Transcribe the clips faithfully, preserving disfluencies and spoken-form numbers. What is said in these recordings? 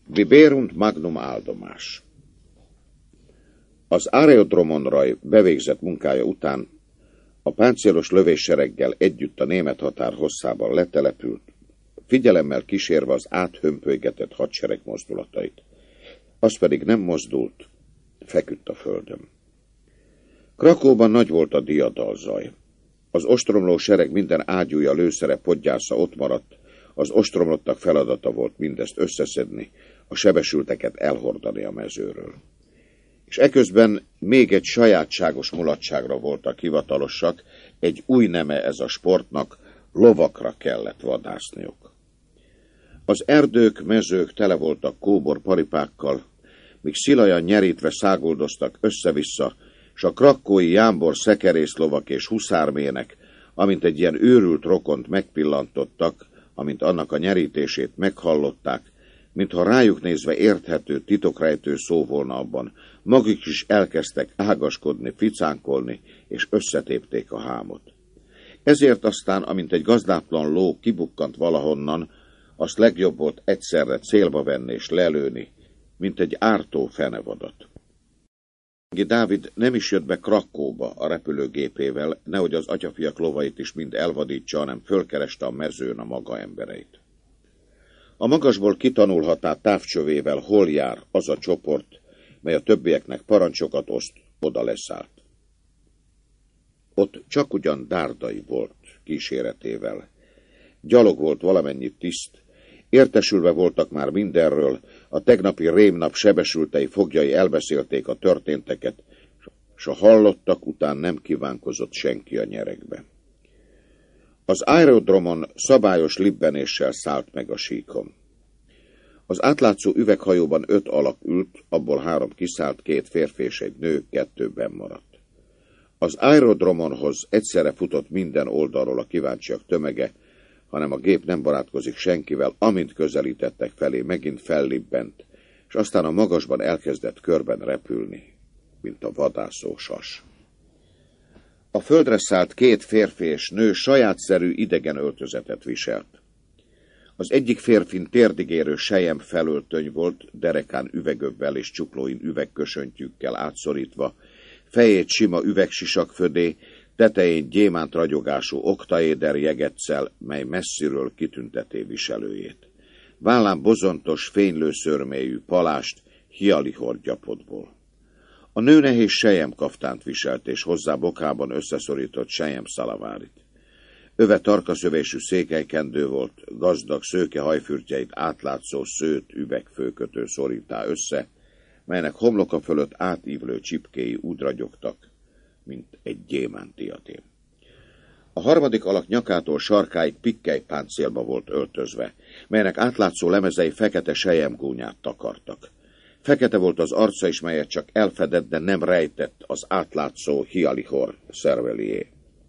Viberunt magnum áldomás. Az Aerodromon-raj bevégzett munkája után a páncélos lövéssereggel együtt a német határ hosszában letelepült, figyelemmel kísérve az áthömpölygetett hadsereg mozdulatait. Az pedig nem mozdult, feküdt a földön. Krakóban nagy volt a diadalzaj. Az ostromló sereg minden ágyúja, lőszere, podgyásza ott maradt, az ostromlottak feladata volt mindezt összeszedni, a sebesülteket elhordani a mezőről. És eközben még egy sajátságos mulatságra voltak hivatalosak, egy új neme ez a sportnak, lovakra kellett vadászniuk. Az erdők, mezők tele voltak kóbor paripákkal, míg szilajan nyerítve száguldoztak össze-vissza, s a krakkói jámbor szekerészlovak és huszármének, amint egy ilyen őrült rokont megpillantottak, amint annak a nyerítését meghallották, mintha rájuk nézve érthető, titokrejtő szó volna abban, maguk is elkezdtek ágaskodni, ficánkolni, és összetépték a hámot. Ezért aztán, amint egy gazdátlan ló kibukkant valahonnan, azt legjobb volt egyszerre célba venni és lelőni, mint egy ártó fenevadat. Dávid nem is jött be Krakóba a repülőgépével, nehogy az atyafiak lovait is mind elvadítsa, hanem fölkereste a mezőn a maga embereit. A magasból kitanulhatá távcsövével hol jár az a csoport, mely a többieknek parancsokat oszt, oda leszállt. Ott csak ugyan Dárdai volt kíséretével. Gyalog volt valamennyi tiszt, értesülve voltak már mindenről, a tegnapi rémnap sebesültei foglyai elbeszélték a történteket, s a hallottak után nem kívánkozott senki a nyeregbe. Az Aerodromon szabályos libbenéssel szállt meg a síkon. Az átlátszó üveghajóban öt alak ült, abból három kiszállt, két férfi és egy nő, kettőben maradt. Az Aerodromonhoz egyszerre futott minden oldalról a kíváncsiak tömege, hanem a gép nem barátkozik senkivel, amint közelítettek felé, megint fellibbent, és aztán a magasban elkezdett körben repülni, mint a vadászó sas. A földre szállt két férfi és nő sajátszerű idegen öltözetet viselt. Az egyik férfin térdigérő sejem felöltöny volt, derekán üvegöbbel és csuklóin üvegkösöntyűkkel átszorítva, fejét sima üvegsisakfödé, tetején gyémánt ragyogású oktaéder jegetszel, mely messziről kitünteté viselőjét. Vállán bozontos, fénylő szörmélyű palást, hialihor gyapotból. A nő nehéz selyemkaftánt viselt, és hozzá bokában összeszorított selyem szalavárit. Öve tarkaszövésű székelykendő volt, gazdag szőke hajfürtjeit átlátszó szőt üvegfőkötő szorítá össze, melynek homloka fölött átívlő csipkéi úgy ragyogtak, mint egy gyémánt diadém. A harmadik alak nyakától sarkáig pikkely páncélba volt öltözve, melynek átlátszó lemezei fekete selyemgúnyát takartak. Fekete volt az arca is, melyet csak elfedett, de nem rejtett az átlátszó hialihor szervelié.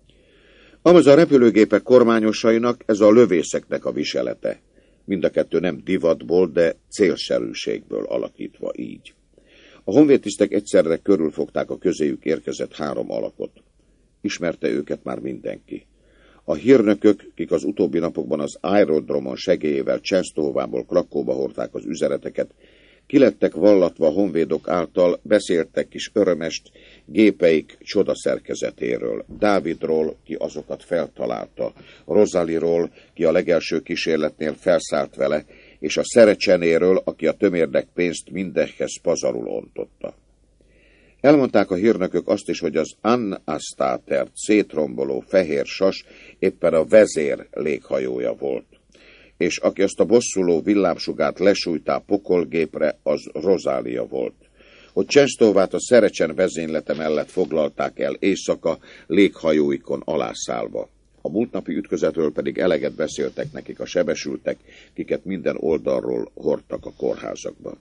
Amaz a repülőgépek kormányosainak ez a lövészeknek a viselete. Mind a kettő nem divatból, de célszerűségből alakítva így. A honvédtisztek egyszerre körülfogták a közéjük érkezett három alakot. Ismerte őket már mindenki. A hírnökök, kik az utóbbi napokban az Aerodromon segélyével Csensztóvából Krakóba hordták az üzeneteket, kilettek vallatva a honvédok által, beszéltek is örömest gépeik csodaszerkezetéről, Dávidról, ki azokat feltalálta, Rozaliról, ki a legelső kísérletnél felszállt vele, és a Szerecsenéről, aki a tömérdek pénzt mindekhez pazarul ontotta. Elmondták a hírnökök azt is, hogy az Anastátert szétromboló fehér sas éppen a vezér léghajója volt, és aki azt a bosszuló villámsugát lesújtá pokolgépre, az Rozália volt. Hogy Csensztóvát a Szerecsen vezénylete mellett foglalták el éjszaka léghajóikon alászállva. A múltnapi ütközetről pedig eleget beszéltek nekik a sebesültek, kiket minden oldalról hordtak a kórházakba.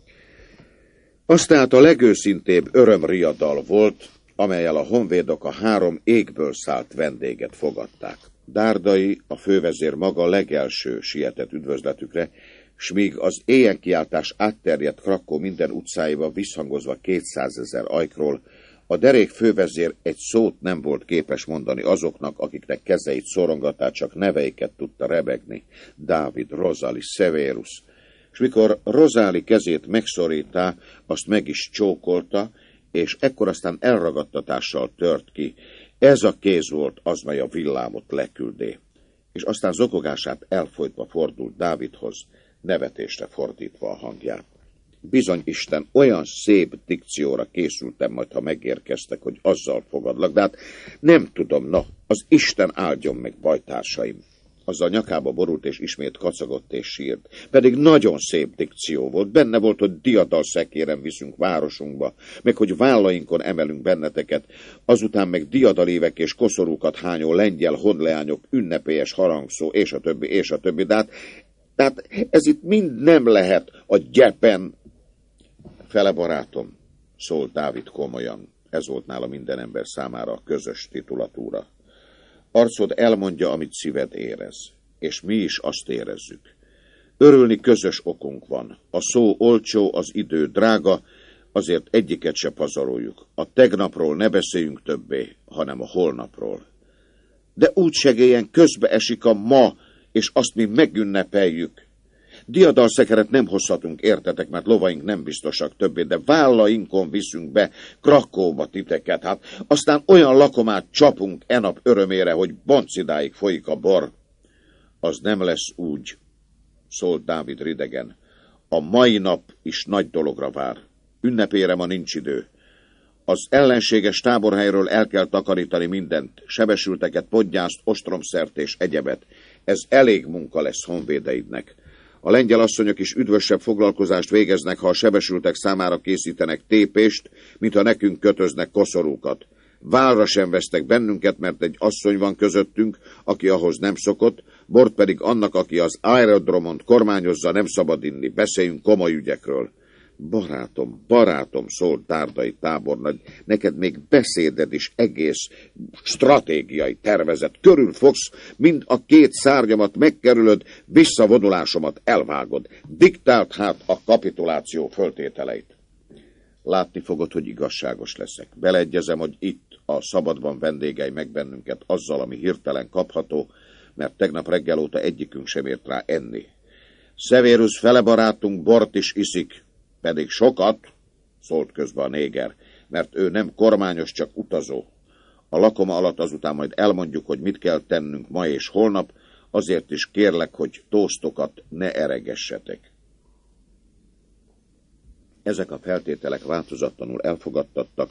Az tehát a legőszintébb örömriadal volt, amellyel a honvédok a három égből szállt vendéget fogadták. Dárdai, a fővezér maga legelső sietett üdvözletükre, s míg az éjjenkiáltás átterjedt Krakó minden utcáiba visszhangozva kétszázezer ajkról, a derék fővezér egy szót nem volt képes mondani azoknak, akiknek kezeit szorongatá, csak neveiket tudta rebegni, Dávid, Rozali, Severus, és mikor Rozáli kezét megszorítá, azt meg is csókolta, és ekkor aztán elragadtatással tört ki. Ez a kéz volt az, mely a villámot leküldé. És aztán zokogását elfolytva fordult Dávidhoz, nevetésre fordítva a hangját. Bizony, Isten, olyan szép dikcióra készültem majd, ha megérkeztek, hogy azzal fogadlak, de hát nem tudom, na, az Isten áldjon meg, bajtársaim. Azzal nyakába borult, és ismét kacagott és sírt. Pedig nagyon szép dikció volt. Benne volt, hogy diadal szekéren viszünk városunkba, meg hogy vállainkon emelünk benneteket, azután meg diadalévek és koszorúkat hányó lengyel honleányok, ünnepélyes harangszó, és a többi, és a többi. De hát, tehát ez itt mind nem lehet a gyepen. Fele barátom, szólt Dávid komolyan. Ez volt nála minden ember számára a közös titulatúra. Arcod elmondja, amit szíved érez, és mi is azt érezzük. Örülni közös okunk van. A szó olcsó, az idő drága, azért egyiket se pazaroljuk. A tegnapról ne beszéljünk többé, hanem a holnapról. De úgy segélyen közbe esik a ma, és azt mi megünnepeljük. Diadalszekeret nem hozhatunk, értetek, mert lovaink nem biztosak többé, de vállainkon viszünk be Krakóba titeket. Hát aztán olyan lakomát csapunk enap örömére, hogy boncidáig folyik a bor. Az nem lesz úgy, szólt Dávid ridegen. A mai nap is nagy dologra vár. Ünnepére ma nincs idő. Az ellenséges táborhelyről el kell takarítani mindent, sebesülteket, podgyászt, ostromszert és egyebet. Ez elég munka lesz honvédeidnek. A lengyel asszonyok is üdvösebb foglalkozást végeznek, ha a sebesültek számára készítenek tépést, mint ha nekünk kötöznek koszorúkat. Válra sem vesztek bennünket, mert egy asszony van közöttünk, aki ahhoz nem szokott, bort pedig annak, aki az aerodromont kormányozza, nem szabad inni. Beszéljünk komoly ügyekről. Barátom, barátom, szólt Dárdai tábornagy, neked még beszéded is egész stratégiai tervezet. Körül fogsz, mind a két szárnyamat megkerülöd, visszavonulásomat elvágod. Diktált hát a kapituláció föltételeit. Látni fogod, hogy igazságos leszek. Beleegyezem, hogy itt a szabadban vendégei meg bennünket azzal, ami hirtelen kapható, mert tegnap reggel óta egyikünk sem ért rá enni. Severus fele barátunk bort is iszik, pedig sokat, szólt közbe a néger, mert ő nem kormányos, csak utazó. A lakoma alatt azután majd elmondjuk, hogy mit kell tennünk ma és holnap, azért is kérlek, hogy tóztokat ne eregessetek. Ezek a feltételek változatlanul elfogadtattak.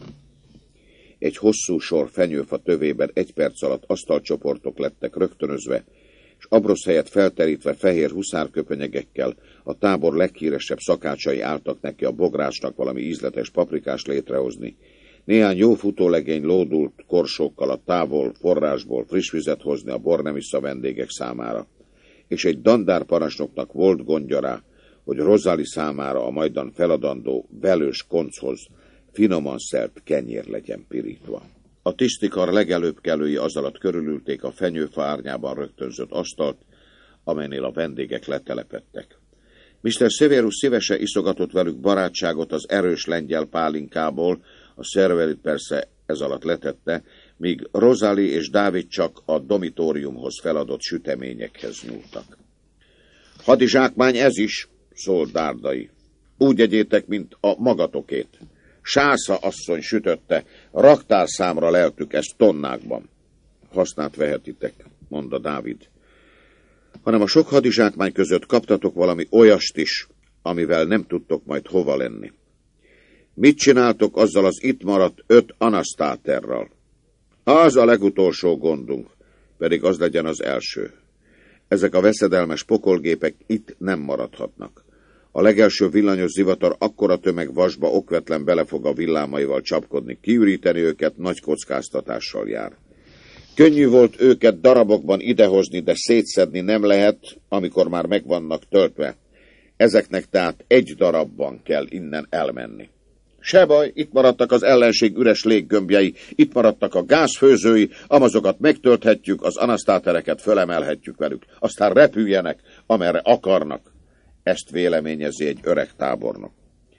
Egy hosszú sor fenyőfa tövében egy perc alatt asztalcsoportok lettek rögtönözve, és abrosz helyett felterítve fehér huszárköpenyegekkel a tábor leghíresebb szakácsai álltak neki a bográsnak valami ízletes paprikást létrehozni. Néhány jó futólegény lódult korsókkal a távol forrásból friss vizet hozni a bornemissza vendégek számára, és egy dandárparancsnoknak volt gondja rá, hogy Rozáli számára a majdan feladandó velős konchoz finoman szelt kenyér legyen pirítva. A tisztikar legelőbb kelői az alatt körülülték a fenyőfa árnyában rögtönzött asztalt, amelynél a vendégek letelepedtek. mister Severus szívesen iszogatott velük barátságot az erős lengyel pálinkából, a szervelit persze ez alatt letette, míg Rozáli és Dávid csak a domitóriumhoz feladott süteményekhez nyúltak. Hadizsákmány ez is, szólt Dárdai. Úgy egyétek, mint a magatokét. Sásza asszony sütötte, raktárszámra leltük ezt tonnákban. Hasznát vehetitek, mondta Dávid. Hanem a sok hadizsákmány között kaptatok valami olyast is, amivel nem tudtok majd hova lenni. Mit csináltok azzal az itt maradt öt anasztáterral? Az a legutolsó gondunk, pedig az legyen az első. Ezek a veszedelmes pokolgépek itt nem maradhatnak. A legelső villanyos zivatar akkora tömeg vasba okvetlen bele fog a villámaival csapkodni. Kiüríteni őket nagy kockáztatással jár. Könnyű volt őket darabokban idehozni, de szétszedni nem lehet, amikor már meg vannak töltve. Ezeknek tehát egy darabban kell innen elmenni. Se baj, itt maradtak az ellenség üres léggömbjei, itt maradtak a gázfőzői, amazokat megtölthetjük, az anasztátereket fölemelhetjük velük, aztán repüljenek, amerre akarnak. Ezt véleményezi egy öreg tábornok.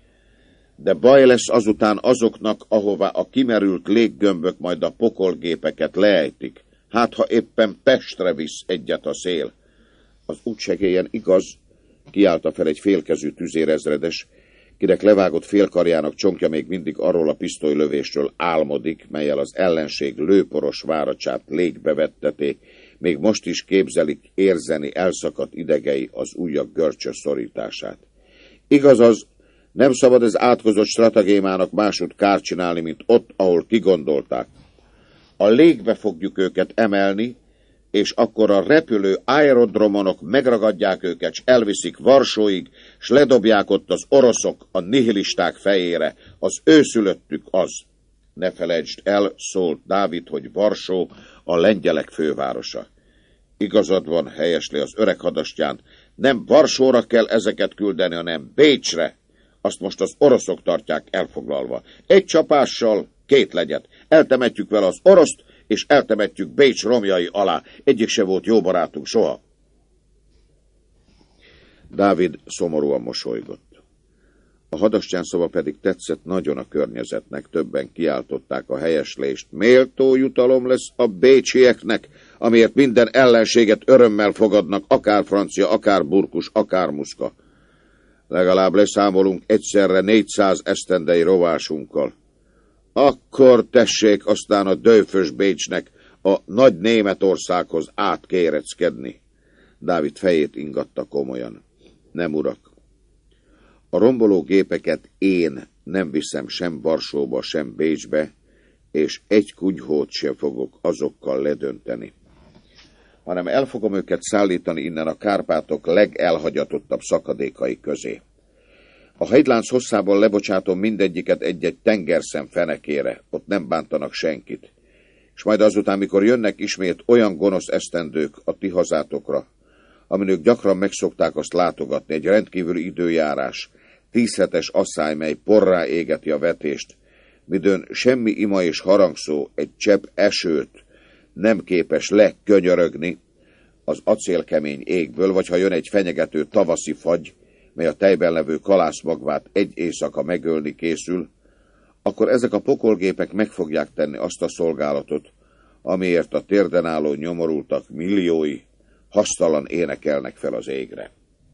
De baj lesz azután azoknak, ahová a kimerült léggömbök majd a pokolgépeket leejtik. Hát, ha éppen Pestre visz egyet a szél. Az útsegélyen igaz, Kiállta fel egy félkezű tüzérezredes, kinek levágott félkarjának csonkja még mindig arról a pisztolylövésről álmodik, melyel az ellenség lőporos váracsát légbe vetteték, még most is képzelik érzeni elszakadt idegei az ujjak görcsös szorítását. Igaz az, nem szabad ez átkozott stratagémának másút kárt csinálni, mint ott, ahol kigondolták. A légbe fogjuk őket emelni, és akkor a repülő aerodromonok megragadják őket, s elviszik Varsóig, s ledobják ott az oroszok a nihilisták fejére. Az őszülöttük az. Ne felejtsd el, szólt Dávid, hogy Varsó a lengyelek fővárosa. Igazad van, helyesli az öreg hadastyán, nem Varsóra kell ezeket küldeni, hanem Bécsre. Azt most az oroszok tartják elfoglalva. Egy csapással két legyet. Eltemetjük vele az oroszt, és eltemetjük Bécs romjai alá. Egyik se volt jó barátunk soha. Dávid szomorúan mosolygott. A hadastyán szava pedig tetszett nagyon a környezetnek, többen kiáltották a helyeslést. Méltó jutalom lesz a bécsieknek, amiért minden ellenséget örömmel fogadnak, akár francia, akár burkus, akár muszka. Legalább leszámolunk egyszerre négyszáz esztendei rovásunkkal. Akkor tessék aztán a dőfös Bécsnek a nagy Németországhoz átkéreckedni. Dávid fejét ingatta komolyan. Nem, urak. A romboló gépeket én nem viszem sem Varsóba, sem Bécsbe, és egy kunyhót sem fogok azokkal ledönteni, hanem el fogom őket szállítani innen a Kárpátok legelhagyatottabb szakadékai közé. A hegylánc hosszában lebocsátom mindegyiket egy-egy tengerszem fenekére, ott nem bántanak senkit. És majd azután, mikor jönnek ismét olyan gonosz esztendők a ti hazátokra, amin ők gyakran megszokták azt látogatni, egy rendkívüli időjárás, tízhetes asszály, mely porrá égeti a vetést, midőn semmi ima és harangszó, egy csepp esőt nem képes lekönyörögni az acélkemény égből, vagy ha jön egy fenyegető tavaszi fagy, mely a tejben levő kalászmagvát egy éjszaka megölni készül, akkor ezek a pokolgépek meg fogják tenni azt a szolgálatot, amiért a térden álló nyomorultak milliói hasztalan énekelnek fel az égre.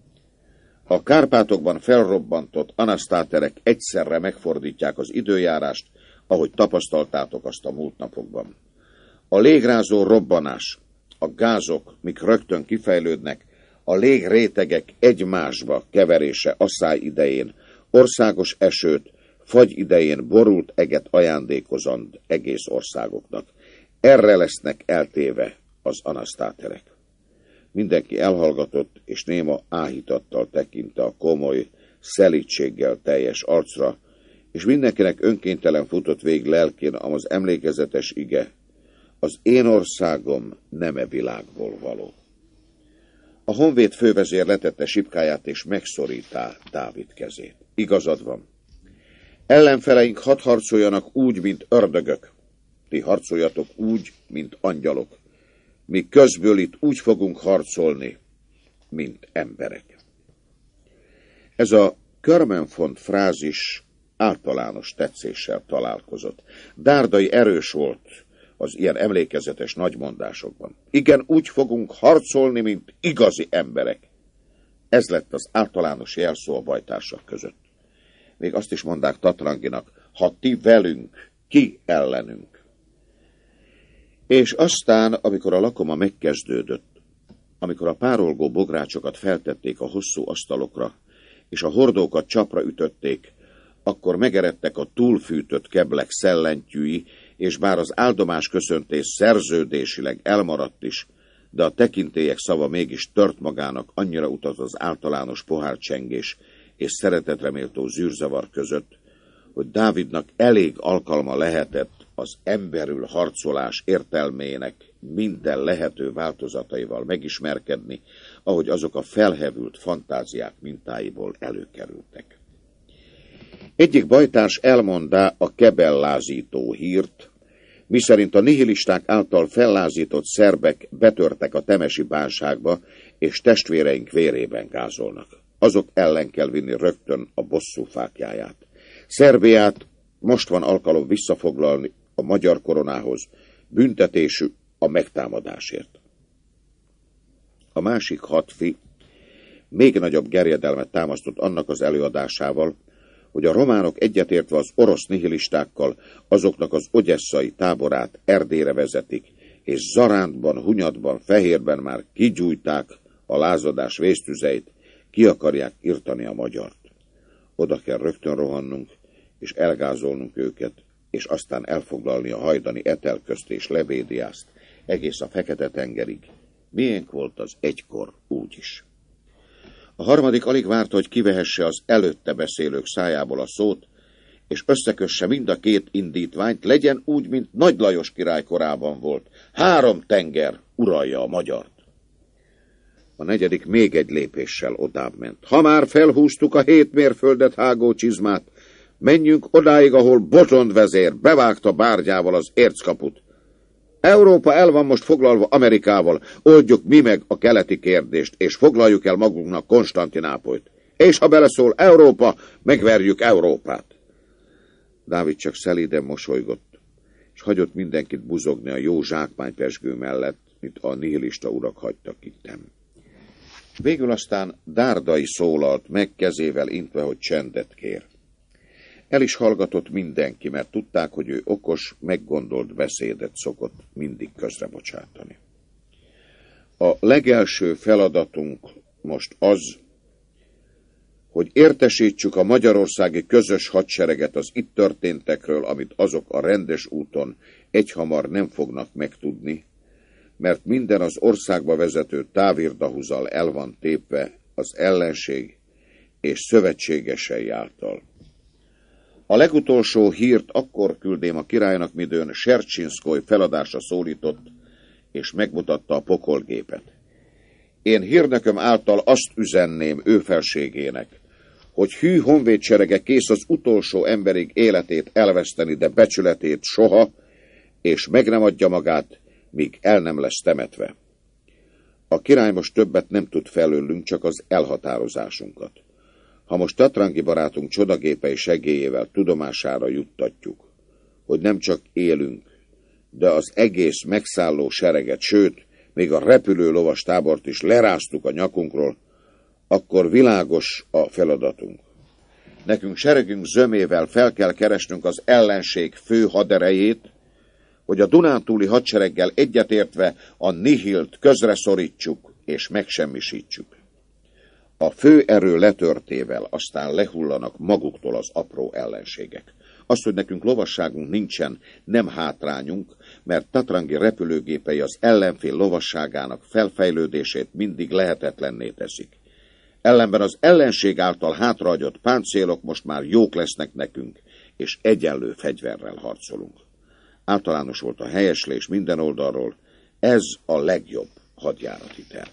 A Kárpátokban felrobbantott anasztáterek egyszerre megfordítják az időjárást, ahogy tapasztaltátok azt a múlt napokban. A légrázó robbanás, a gázok, mik rögtön kifejlődnek, a légrétegek egymásba keverése asszály idején, országos esőt, fagy idején borult eget ajándékozand egész országoknak. Erre lesznek eltéve az anasztáterek. Mindenki elhallgatott, és néma áhítattal tekinte a komoly, szelídséggel teljes arcra, és mindenkinek önkéntelen futott végig lelkén az emlékezetes ige: az én országom nem e világból való. A honvéd fővezér letette sipkáját, és megszorítá Dávid kezét. Igazad van. Ellenfeleink hadd harcoljanak úgy, mint ördögök. Ti harcoljatok úgy, mint angyalok. Mi közből itt úgy fogunk harcolni, mint emberek. Ez a körmenfont frázis általános tetszéssel találkozott. Dárdai erős volt az ilyen emlékezetes nagymondásokban. Igen, úgy fogunk harcolni, mint igazi emberek. Ez lett az általános jelszó a bajtársak között. Még azt is mondták Tatranginak: ha ti velünk, ki ellenünk. És aztán, amikor a lakoma megkezdődött, amikor a párolgó bográcsokat feltették a hosszú asztalokra, és a hordókat csapra ütötték, akkor megeredtek a túlfűtött keblek szellentyűi, és bár az áldomás köszöntés szerződésileg elmaradt is, de a tekintélyek szava mégis tört magának, annyira utat az általános pohárcsengés és szeretetre méltó zűrzavar között, hogy Dávidnak elég alkalma lehetett az emberül harcolás értelmének minden lehető változataival megismerkedni, ahogy azok a felhevült fantáziák mintáiból előkerültek. Egyik bajtárs elmondá a kebellázító hírt, miszerint a nihilisták által fellázított szerbek betörtek a temesi bánságba, és testvéreink vérében gázolnak. Azok ellen kell vinni rögtön a bosszú fáklyáját. Szerbiát most van alkalom visszafoglalni a magyar koronához, büntetésük a megtámadásért. A másik hat fi még nagyobb gerjedelmet támasztott annak az előadásával, hogy a románok egyetértve az orosz nihilistákkal azoknak az ogyesszai táborát Erdélyre vezetik, és Zarándban, Hunyadban, Fehérben már kigyújták a lázadás vésztüzeit, ki akarják irtani a magyart. Oda kell rögtön rohannunk, és elgázolnunk őket, és aztán elfoglalni a hajdani Etelközt és Lebédiászt, egész a Fekete-tengerig. Miénk volt az egykor úgyis. A harmadik alig várta, hogy kivehesse az előtte beszélők szájából a szót, és összekösse mind a két indítványt, legyen úgy, mint Nagy Lajos király korában volt. Három tenger uralja a magyart. A negyedik még egy lépéssel odább ment. Ha már felhúztuk a hét mérföldet hágó csizmát, menjünk odáig, ahol Bozsond vezér bevágta bárgyával az érckaput. Európa el van most foglalva Amerikával, oldjuk mi meg a keleti kérdést, és foglaljuk el magunknak Konstantinápolyt. És ha beleszól Európa, megverjük Európát. Dávid csak szelíden mosolygott, és hagyott mindenkit buzogni a jó zsákmánypezsgő mellett, mint a nihilista urak hagytak ittem. Végül aztán Dárdai szólalt meg, kezével intve, hogy csendet kér. El is hallgatott mindenki, mert tudták, hogy ő okos, meggondolt beszédet szokott mindig közrebocsátani. A legelső feladatunk most az, hogy értesítsük a magyarországi közös hadsereget az itt történtekről, amit azok a rendes úton egyhamar nem fognak megtudni, mert minden az országba vezető távirdahúzzal el van tépve az ellenség és szövetségesei által. A legutolsó hírt akkor küldém a királynak, midőn Sercsinszkoly feladásra szólított, és megmutatta a pokolgépet. Én hírnököm által azt üzenném ő felségének, hogy hű honvédserege kész az utolsó emberig életét elveszteni, de becsületét soha, és meg nem adja magát, míg el nem lesz temetve. A király most többet nem tud felőlünk, csak az elhatározásunkat. Ha most Tatrangi barátunk csodagépei segélyével tudomására juttatjuk, hogy nem csak élünk, de az egész megszálló sereget, sőt, még a repülő lovas tábort is leráztuk a nyakunkról, akkor világos a feladatunk. Nekünk seregünk zömével fel kell keresnünk az ellenség fő haderejét, hogy a Dunántúli hadsereggel egyetértve a nihilt közreszorítsuk és megsemmisítsük. A fő erő letörtével aztán lehullanak maguktól az apró ellenségek. Az, hogy nekünk lovasságunk nincsen, nem hátrányunk, mert Tatrangi repülőgépei az ellenfél lovasságának felfejlődését mindig lehetetlenné teszik. Ellenben az ellenség által hátrahagyott páncélok most már jók lesznek nekünk, és egyenlő fegyverrel harcolunk. Általános volt a helyeslés minden oldalról, ez a legjobb hadjárati terv.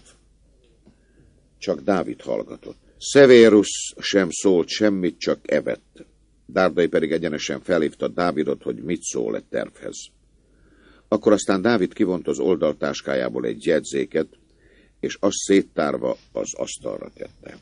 Csak Dávid hallgatott. Severus sem szólt semmit, csak evett. Dárdai pedig egyenesen felhívta Dávidot, hogy mit szól e tervhez. Akkor aztán Dávid kivont az oldaltáskájából egy jegyzéket, és azt széttárva az asztalra tette.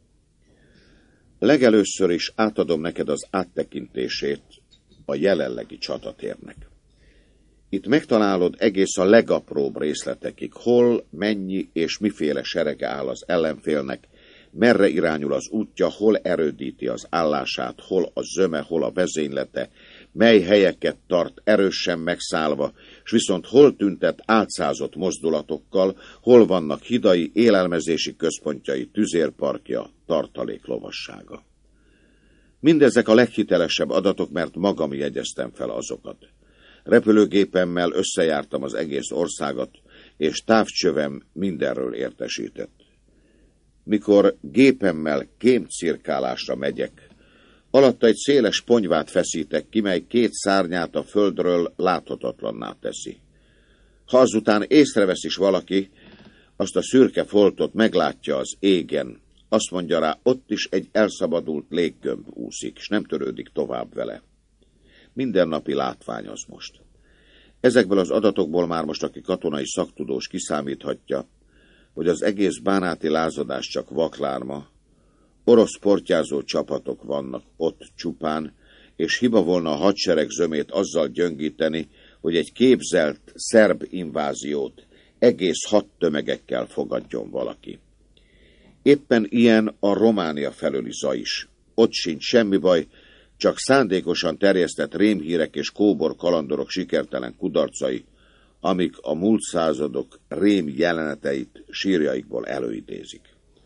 Legelőször is átadom neked az áttekintését a jelenlegi csatatérnek. Itt megtalálod egész a legapróbb részletekig, hol, mennyi és miféle serege áll az ellenfélnek, merre irányul az útja, hol erődíti az állását, hol a zöme, hol a vezénylete, mely helyeket tart erősen megszállva, s viszont hol tüntet álcázott mozdulatokkal, hol vannak hidai, élelmezési központjai, tüzérparkja, tartalék lovassága. Mindezek a leghitelesebb adatok, mert magam jegyeztem fel azokat. Repülőgépemmel összejártam az egész országot, és távcsövem mindenről értesített. Mikor gépemmel kémcirkálásra megyek, alatta egy széles ponyvát feszítek ki, mely két szárnyát a földről láthatatlanná teszi. Ha azután észrevesz is valaki, azt a szürke foltot meglátja az égen, azt mondja rá, ott is egy elszabadult léggömb úszik, és nem törődik tovább vele. Mindennapi látvány az most. Ezekből az adatokból már most, aki katonai szaktudós, kiszámíthatja, hogy az egész bánáti lázadás csak vaklárma, orosz portyázó csapatok vannak ott csupán, és hiba volna a hadsereg zömét azzal gyöngíteni, hogy egy képzelt szerb inváziót egész hadtömegekkel fogadjon valaki. Éppen ilyen a Románia felőli zaj is. Ott sincs semmi baj, csak szándékosan terjesztett rémhírek és kóbor kalandorok sikertelen kudarcai, amik a múlt századok rém jeleneteit sírjaikból előidézik.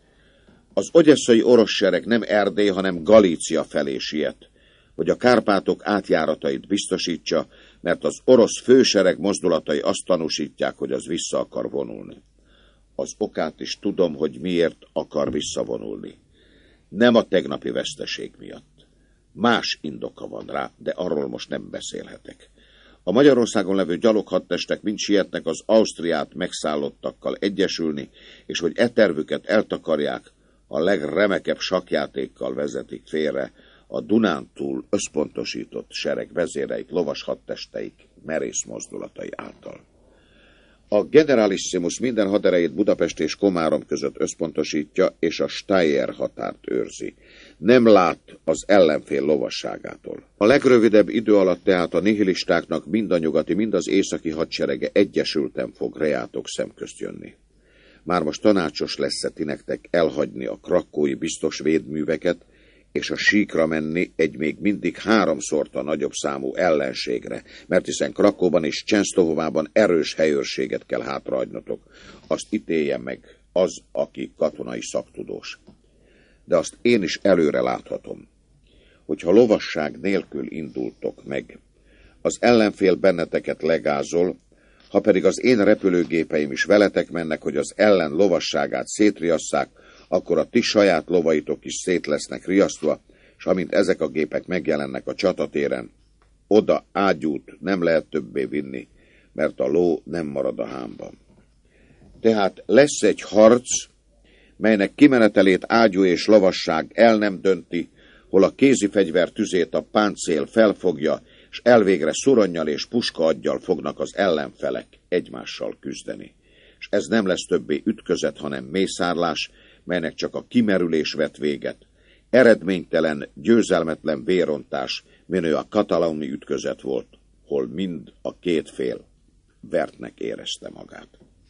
Az odyesszai orosz sereg nem Erdély, hanem Galícia felé siet, hogy a Kárpátok átjáratait biztosítsa, mert az orosz fősereg mozdulatai azt tanúsítják, hogy az vissza akar vonulni. Az okát is tudom, hogy miért akar visszavonulni. Nem a tegnapi veszteség miatt. Más indoka van rá, de arról most nem beszélhetek. A Magyarországon levő gyaloghadtestek mind sietnek az Ausztriát megszállottakkal egyesülni, és hogy e tervüket eltakarják, a legremekebb sakkjátékkal vezetik félre a Dunántúl összpontosított sereg vezéreik, lovas hadtesteik merész mozdulatai által. A Generalissimus minden haderejét Budapest és Komárom között összpontosítja, és a Steyr határt őrzi. Nem lát az ellenfél lovasságától. A legrövidebb idő alatt tehát a nihilistáknak mind a nyugati, mind az északi hadserege egyesülten fog reátok szemközt jönni. Már most tanácsos lesz-e ti nektek elhagyni a krakkói biztos védműveket, és a síkra menni egy még mindig háromszorta nagyobb számú ellenségre, mert hiszen Krakóban és Csensztohovában erős helyőrséget kell hátrahagynotok. Azt ítélje meg az, aki katonai szaktudós. De azt én is előre láthatom, hogyha lovasság nélkül indultok meg, az ellenfél benneteket legázol, ha pedig az én repülőgépeim is veletek mennek, hogy az ellen lovasságát szétriasszák, akkor a ti saját lovaitok is szét lesznek riasztva, és amint ezek a gépek megjelennek a csatatéren, oda ágyút nem lehet többé vinni, mert a ló nem marad a hámban. Tehát lesz egy harc, melynek kimenetelét ágyú és lovasság el nem dönti, hol a kézifegyver tüzét a páncél felfogja, és elvégre szuronnyal és puskaaggyal fognak az ellenfelek egymással küzdeni. És ez nem lesz többé ütközet, hanem mészárlás, melynek csak a kimerülés vet véget. Eredménytelen, győzelmetlen vérontás, minő a kataloni ütközet volt, hol mind a két fél vertnek érezte magát.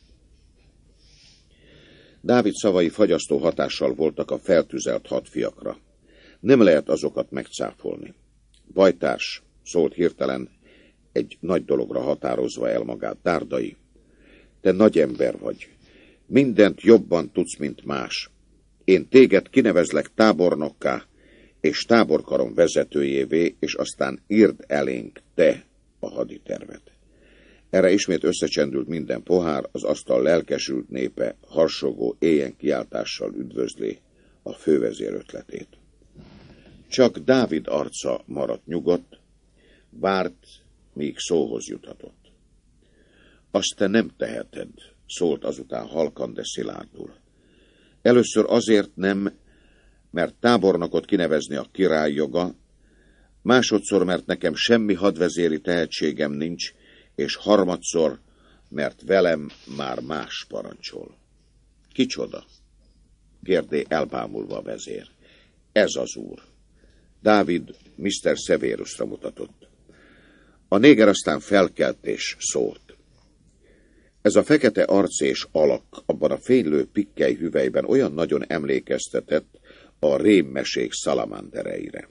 Dávid szavai fagyasztó hatással voltak a feltüzelt hadfiakra. Nem lehet azokat megcáfolni. Bajtárs, szólt hirtelen, egy nagy dologra határozva el magát, Dárdai. Te nagy ember vagy. Mindent jobban tudsz, mint más. Én téged kinevezlek tábornokká, és táborkaron vezetőjévé, és aztán írd elénk te a haditervet. Erre ismét összecsendült minden pohár, az asztal lelkesült népe harsogó éjjen kiáltással üdvözli a fővezér ötletét. Csak Dávid arca maradt nyugodt, várt, míg szóhoz juthatott. Azt te nem teheted, szólt azután halkan, de szilárdul. Először azért nem, mert tábornokot kinevezni a király joga, másodszor, mert nekem semmi hadvezéri tehetségem nincs, és harmadszor, mert velem már más parancsol. Kicsoda? Kérdé elbámulva a vezér. Ez az úr. Dávid miszter Severusra mutatott. A néger aztán felkelt és szólt. Ez a fekete arc és alak abban a fénylő pikkely hüvelyben olyan nagyon emlékeztetett a rémmesék szalamandereire.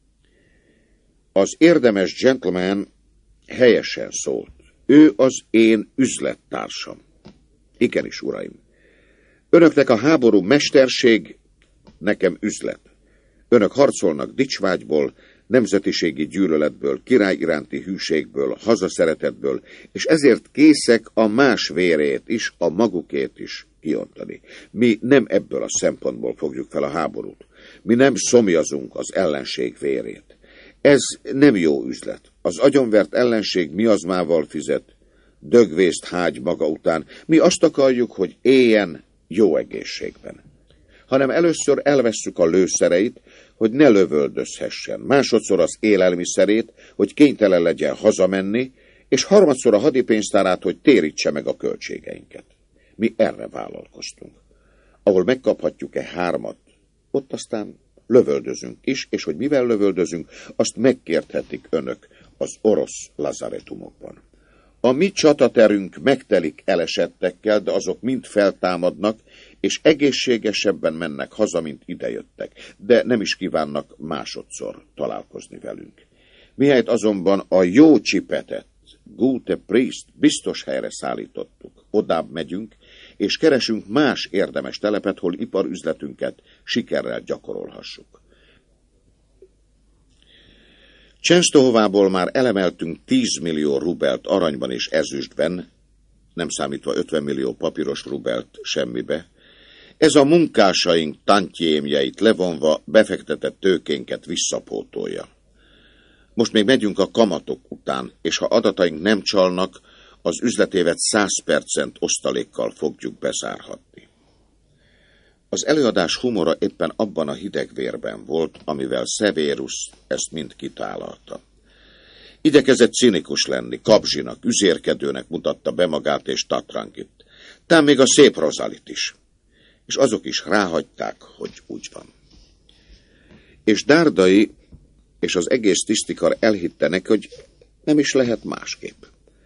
Az érdemes gentleman helyesen szólt. Ő az én üzlettársam. Igenis, uraim. Önöknek a háború mesterség, nekem üzlet. Önök harcolnak dicsvágyból, nemzetiségi gyűlöletből, király iránti hűségből, hazaszeretetből, és ezért készek a más vérét is, a magukét is kiontani. Mi nem ebből a szempontból fogjuk fel a háborút. Mi nem szomjazunk az ellenség vérét. Ez nem jó üzlet. Az agyonvert ellenség miazmával fizet, dögvészt hágy maga után. Mi azt akarjuk, hogy éljen jó egészségben. Hanem először elvesszük a lőszereit, hogy ne lövöldözhessen, másodszor az élelmiszerét, hogy kénytelen legyen hazamenni, és harmadszor a hadipénztárát, hogy térítse meg a költségeinket. Mi erre vállalkoztunk. Ahol megkaphatjuk-e hármat, ott aztán lövöldözünk is, és hogy mivel lövöldözünk, azt megkérthetik önök az orosz lazaretumokban. A mi csataterünk megtelik elesettekkel, de azok mind feltámadnak, és egészségesebben mennek haza, mint idejöttek, de nem is kívánnak másodszor találkozni velünk. Mihelyt azonban a jó csipetet, Gute Priest biztos helyre szállítottuk, odább megyünk, és keresünk más érdemes telepet, hol iparüzletünket sikerrel gyakorolhassuk. Csenstohovából már elemeltünk tíz millió rubelt aranyban és ezüstben, nem számítva ötven millió papíros rubelt semmibe. Ez a munkásaink tantjémjeit levonva befektetett tőkénket visszapótolja. Most még megyünk a kamatok után, és ha adataink nem csalnak, az üzletévet száz percent osztalékkal fogjuk bezárhatni. Az előadás humora éppen abban a hidegvérben volt, amivel Severus ezt mind kitálalta. Igyekezett cinikus lenni, kapzsinak, üzérkedőnek mutatta be magát és Tatrangit, tám még a szép Rosalit is. És azok is ráhagyták, hogy úgy van. És Dárdai és az egész tisztikar elhittenek, hogy nem is lehet másképp.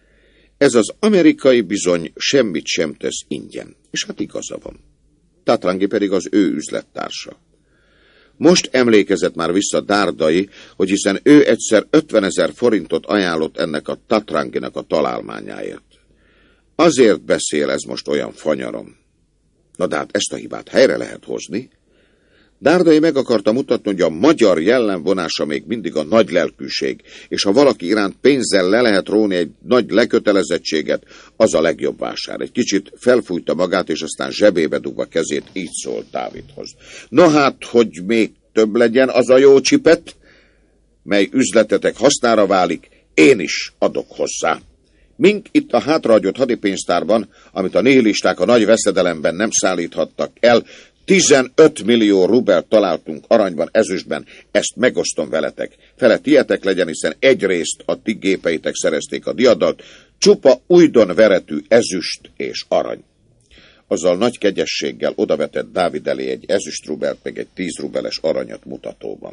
Ez az amerikai bizony semmit sem tesz ingyen, és hát igaza van. Tatrangi pedig az ő üzlettársa. Most emlékezett már vissza Dárdai, hogy hiszen ő egyszer ötvenezer forintot ajánlott ennek a Tatranginak a találmányáért. Azért beszél ez most olyan fanyarom. Na de hát ezt a hibát helyre lehet hozni. Dárdai meg akarta mutatni, hogy a magyar jellemvonása még mindig a nagy lelkűség, és ha valaki iránt pénzzel le lehet róni egy nagy lekötelezettséget, az a legjobb vásár. Egy kicsit felfújta magát, és aztán zsebébe dugva kezét így szólt Dávidhoz. No hát, hogy még több legyen az a jó csipet, mely üzletetek hasznára válik, én is adok hozzá. Mink itt a hátrahagyott hadipénztárban, amit a nihilisták a nagy veszedelemben nem szállíthattak el, tizenöt millió rubelt találtunk aranyban, ezüstben, ezt megosztom veletek. Fele tietek legyen, hiszen egyrészt a ti gépeitek szerezték a diadalt, csupa újdon veretű ezüst és arany. Azzal nagy kegyességgel odavetett Dávid elé egy ezüst rubelt, meg egy tíz rubeles aranyat mutatóban.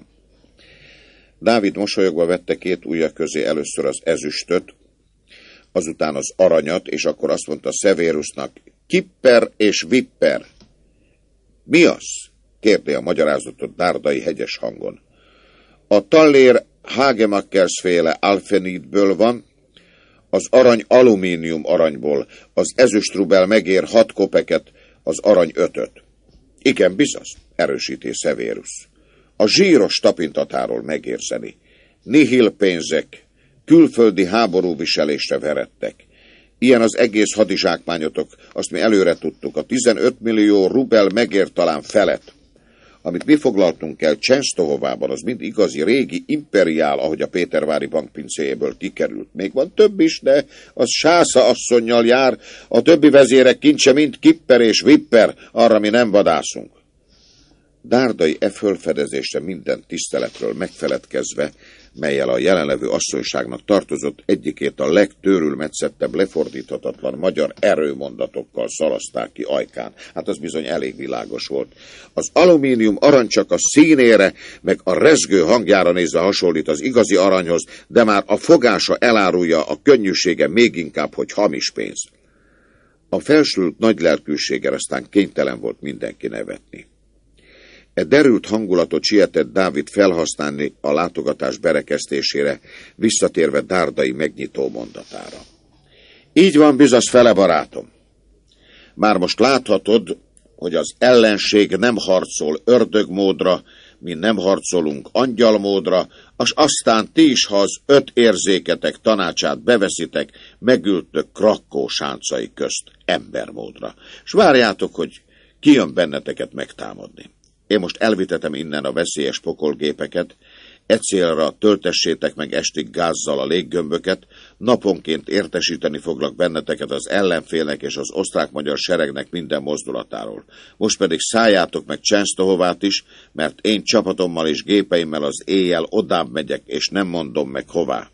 Dávid mosolyogva vette két ujja közé először az ezüstöt, azután az aranyat, és akkor azt mondta Severusnak, Kipper és Vipper. Mi az? Kérdi a magyarázatot Dárdai hegyes hangon. A tallér Hagemackers féle alfenidből van, az arany alumínium aranyból, az ezüstrubel megér hat kopeket, az arany ötöt. Igen, bizony, erősíti Severus. A zsíros tapintatáról megérzeni. Nihil pénzek, külföldi háborúviselésre verettek. Ilyen az egész hadizsákmányotok, azt mi előre tudtuk. A tizenöt millió rubel megér talán felet. Amit mi foglaltunk el Csenstohovában, az mind igazi régi imperiál, ahogy a Pétervári bankpincéjéből kikerült. Még van több is, de az Sásza asszonnyal jár, a többi vezérek kincse mind Kipper és Vipper, arra mi nem vadászunk. Dárdai e fölfedezésre minden tiszteletről megfeledkezve, mellyel a jelenlevő asszonyságnak tartozott, egyikét a legtőrülmetszettebb, lefordíthatatlan magyar erőmondatokkal szalaszták ki ajkán. Hát az bizony elég világos volt. Az alumínium arany csak a színére, meg a rezgő hangjára nézve hasonlít az igazi aranyhoz, de már a fogása elárulja a könnyűsége még inkább, hogy hamis pénz. A felsült nagy lelkűséggel aztán kénytelen volt mindenki nevetni. E derült hangulatot sietett Dávid felhasználni a látogatás berekesztésére, visszatérve Dárdai megnyitó mondatára. Így van bizony fele, barátom. Már most láthatod, hogy az ellenség nem harcol ördögmódra, mi nem harcolunk angyalmódra, és aztán ti is, ha az öt érzéketek tanácsát beveszitek, megültök Krakkó sáncai közt embermódra. S várjátok, hogy ki jön benneteket megtámadni. Én most elvitetem innen a veszélyes pokolgépeket, e célra töltessétek meg estig gázzal a léggömböket, naponként értesíteni foglak benneteket az ellenfélnek és az osztrák-magyar seregnek minden mozdulatáról. Most pedig szálljátok meg Csenstohovát is, mert én csapatommal és gépeimmel az éjjel odább megyek, és nem mondom meg hová.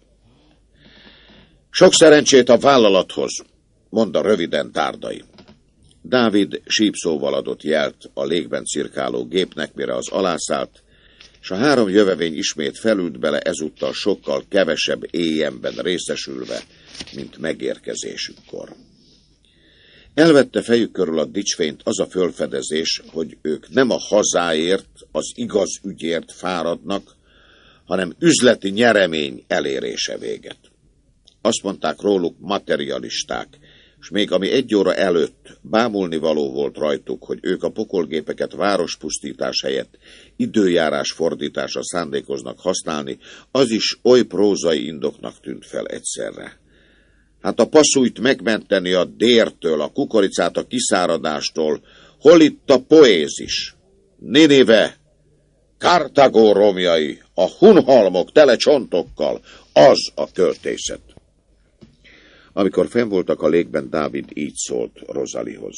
Sok szerencsét a vállalathoz, mondta röviden Dárdai. Dávid sípszóval adott jelt a légben cirkáló gépnek, mire az alászállt, és a három jövevény ismét felült bele, ezúttal sokkal kevesebb éjjenben részesülve, mint megérkezésükkor. Elvette fejük körül a dicsfényt az a fölfedezés, hogy ők nem a hazáért, az igaz ügyért fáradnak, hanem üzleti nyeremény elérése véget. Azt mondták róluk materialisták, és még ami egy óra előtt bámulni való volt rajtuk, hogy ők a pokolgépeket várospusztítás helyett időjárás fordításra szándékoznak használni, az is oly prózai indoknak tűnt fel egyszerre. Hát a passzújt megmenteni a dértől, a kukoricát a kiszáradástól, hol itt a poézis? Ninive, Kartagó romjai, a hunhalmok tele csontokkal, az a költészet. Amikor fenn voltak a légben, Dávid így szólt Rozalihoz.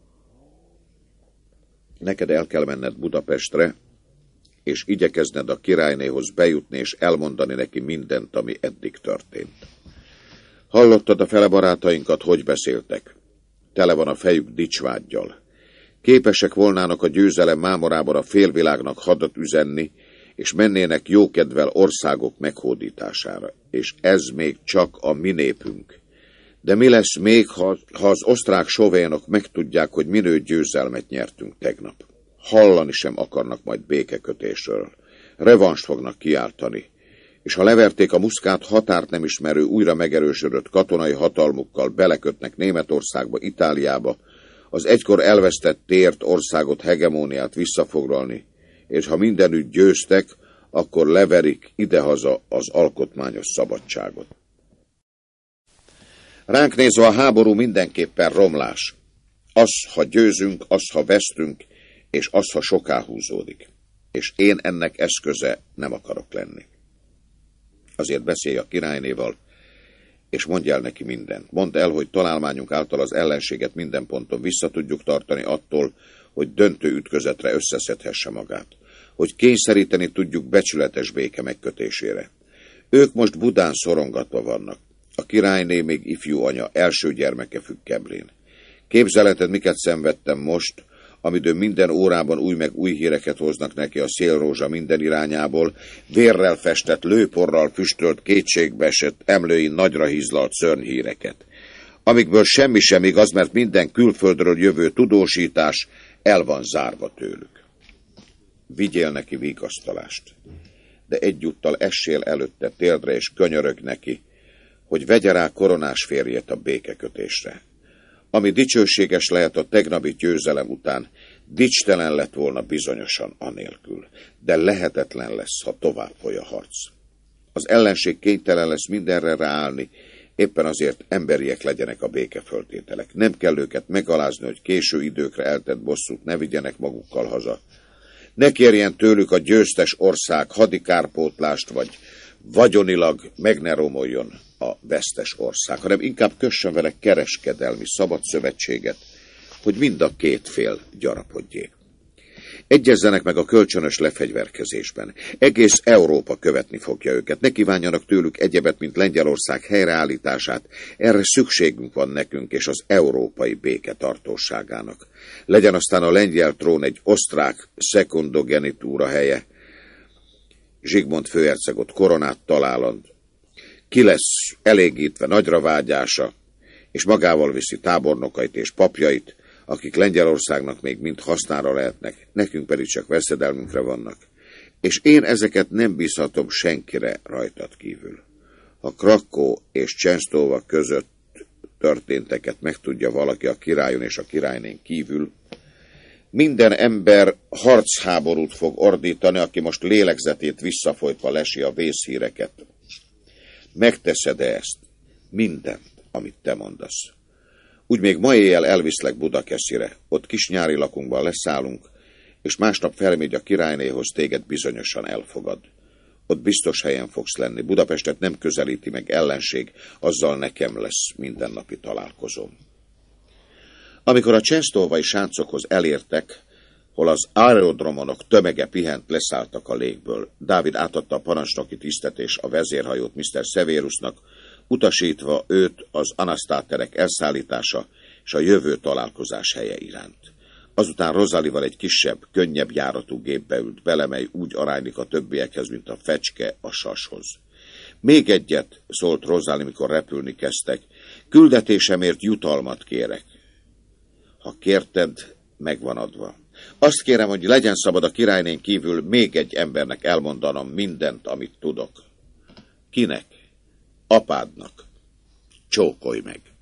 Neked el kell menned Budapestre, és igyekezned a királynéhoz bejutni, és elmondani neki mindent, ami eddig történt. Hallottad a fele barátainkat, hogy beszéltek? Tele van a fejük dicsvággyal. Képesek volnának a győzelem mámorában a félvilágnak hadat üzenni, és mennének jókedvel országok meghódítására. És ez még csak a mi népünk. De mi lesz még, ha, ha az osztrák sovénok megtudják, hogy minő győzelmet nyertünk tegnap? Hallani sem akarnak majd békekötésről. Revanst fognak kiáltani. És ha leverték a Muszkát, határt nem ismerő, újra megerősödött katonai hatalmukkal belekötnek Németországba, Itáliába, az egykor elvesztett tért országot, hegemóniát visszafoglalni, és ha mindenütt győztek, akkor leverik idehaza az alkotmányos szabadságot. Ránk nézve a háború mindenképpen romlás. Az, ha győzünk, az, ha vesztünk, és az, ha soká húzódik. És én ennek eszköze nem akarok lenni. Azért beszélj a királynéval, és mondj el neki mindent. Mondd el, hogy találmányunk által az ellenséget minden ponton vissza tudjuk tartani attól, hogy döntő ütközetre összeszedhesse magát. Hogy kényszeríteni tudjuk becsületes béke megkötésére. Ők most Budán szorongatva vannak. A királyné még ifjú anya, első gyermeke függ Keblén. Képzeleted, miket szenvedtem most, amidőn minden órában új meg új híreket hoznak neki a szélrózsa minden irányából, vérrel festett, lőporral füstölt, kétségbeesett, emlői nagyra hízlalt szörnyhíreket. Amikből semmi sem igaz, mert minden külföldről jövő tudósítás el van zárva tőlük. Vigyél neki vigasztalást, de egyúttal essél előtte térdre és könyörög neki, hogy vegye rá koronás férjét a békekötésre. Ami dicsőséges lehet a tegnapi győzelem után, dicstelen lett volna bizonyosan anélkül, de lehetetlen lesz, ha tovább foly a harc. Az ellenség kénytelen lesz mindenre ráállni, éppen azért emberiek legyenek a békeföltételek. Nem kell őket megalázni, hogy késő időkre eltett bosszút ne vigyenek magukkal haza. Ne kérjen tőlük a győztes ország hadikárpótlást, vagy vagyonilag meg ne romoljon a vesztes ország, hanem inkább kössön vele kereskedelmi szabad szövetséget, hogy mind a két fél gyarapodjék. Egyezzenek meg a kölcsönös lefegyverkezésben. Egész Európa követni fogja őket. Ne kívánjanak tőlük egyebet, mint Lengyelország helyreállítását. Erre szükségünk van nekünk és az európai béke tartóságának. Legyen aztán a lengyel trón egy osztrák szekundogenitúra helye. Zsigmond főhercegot koronát találand. Ki lesz elégítve nagyra vágyása, és magával viszi tábornokait és papjait, akik Lengyelországnak még mind hasznára lehetnek, nekünk pedig csak veszedelmünkre vannak. És én ezeket nem bízhatom senkire rajtad kívül. Ha Krakó és Csensztóva között történteket megtudja valaki a királyon és a királynén kívül, minden ember harcháborút fog ordítani, aki most lélegzetét visszafolytva lesi a vészhíreket. Megteszed-e ezt? Mindent, amit te mondasz. Úgy még ma éjjel elviszlek Budakeszire, ott kis nyári lakunkban leszállunk, és másnap felmegy a királynéhoz, téged bizonyosan elfogad. Ott biztos helyen fogsz lenni. Budapestet nem közelíti meg ellenség, azzal nekem lesz mindennapi találkozom. Amikor a csensztóvai sáncokhoz elértek, hol az aerodromonok tömege pihent, leszálltak a légből. Dávid átadta a parancsnoki tisztet és a vezérhajót miszter Severusnak, utasítva őt az anasztáterek elszállítása és a jövő találkozás helye iránt. Azután Rozalival egy kisebb, könnyebb járatú gépbe ült bele, mely úgy aránylik a többiekhez, mint a fecske a sashoz. Még egyet, szólt Rozali, mikor repülni kezdtek. Küldetésemért jutalmat kérek. Ha kérted, megvan adva. Azt kérem, hogy legyen szabad a királynén kívül még egy embernek elmondanom mindent, amit tudok. Kinek? Apádnak. Csókolj meg!